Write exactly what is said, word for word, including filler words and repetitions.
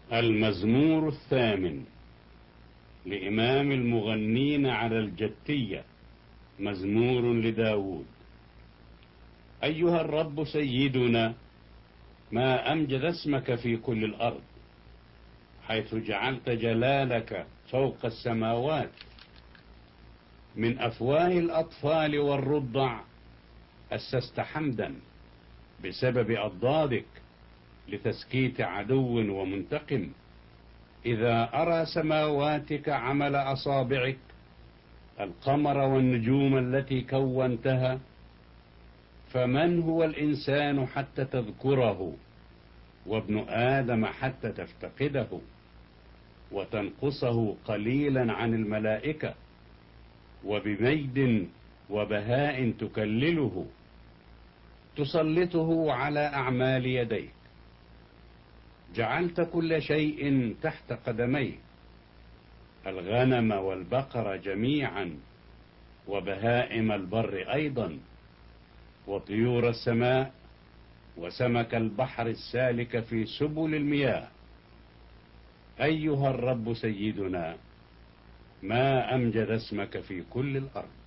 المزمور الثامن لإمام المغنين على الجتية، مزمور لداود. أيها الرب سيدنا، ما أمجد اسمك في كل الأرض، حيث جعلت جلالك فوق السماوات. من أفواه الأطفال والرضع أسست حمدا بسبب أضدادك، لتسكيت عدو ومنتقم. إذا أرى سماواتك عمل أصابعك، القمر والنجوم التي كونتها، فمن هو الإنسان حتى تذكره، وابن آدم حتى تفتقده، وتنقصه قليلا عن الملائكة، وبمجد وبهاء تكلله، تسلطه على أعمال يديك. جعلت كل شيء تحت قدميه، الغنم والبقر جميعا، وبهائم البر أيضا، وطيور السماء، وسمك البحر السالك في سبل المياه. أيها الرب سيدنا، ما أمجد اسمك في كل الأرض.